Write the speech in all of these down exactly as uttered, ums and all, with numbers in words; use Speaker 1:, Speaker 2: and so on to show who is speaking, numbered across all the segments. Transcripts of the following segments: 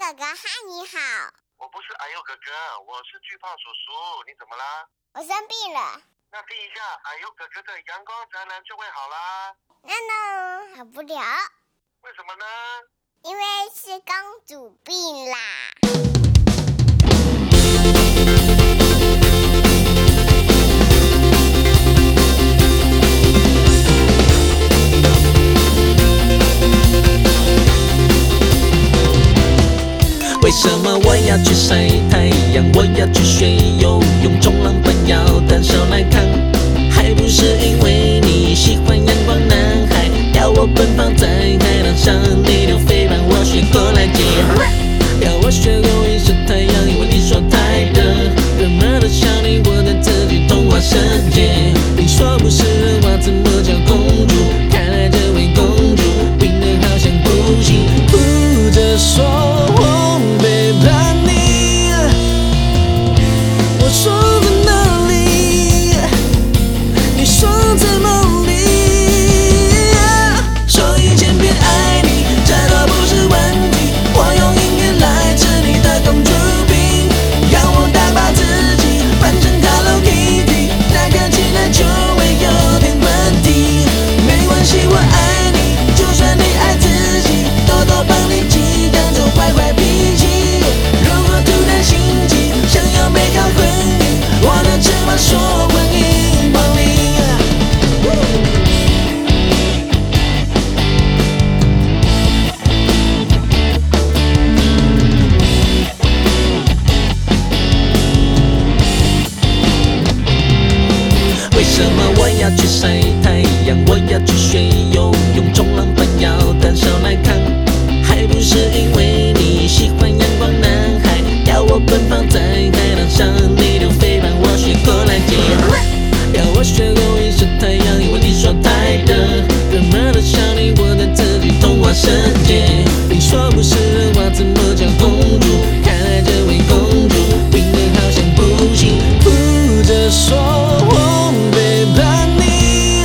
Speaker 1: 哥哥，嗨，你好。
Speaker 2: 我不是哎呦哥哥，我是巨胖叔叔，你怎么啦？
Speaker 1: 我生病了。
Speaker 2: 那听一下哎呦哥哥的阳光宅男就会好啦。
Speaker 1: 那呢，好不了。
Speaker 2: 为什么呢？
Speaker 1: 因为是公主病啦。
Speaker 3: 为什么我要去晒太阳？我要去学游泳，冲浪板要单手来扛，还不是因为你喜欢阳光男孩，要我奔跑在海浪上，你就非让我学过来接。要我学游泳晒太阳，因为你说太热，热热的想你，我在自己童话世界。你说不是人话，怎么叫公主？看来这位公主病得好像不行，哭着说我背叛你，我说在哪里？你说在梦里，说以前别爱你，这都不是问题。我用音乐来治你的公主病，让我打爆自己，扮成 Hello Kitty， 那看起来就会有点问题。没关系，我爱你，就算你爱自己，多多帮你记，当作坏坏脾气。如果突然心急，想要美好婚姻，我的翅膀说婚姻暴力。为什么我要去晒太阳？我要去学游泳，冲浪板要单手来扛，还不是因为你喜欢阳光男孩，要我奔跑在海浪上，你就非让我学过来接。要我学游泳晒太阳，因为你说太热，热热的想你，我在自己童话世界。你说不是人话，怎么叫公主？看来这位公主病得好像不行，哭着说我背叛你，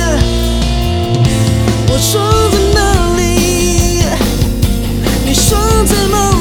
Speaker 3: 我说在哪里？你说在梦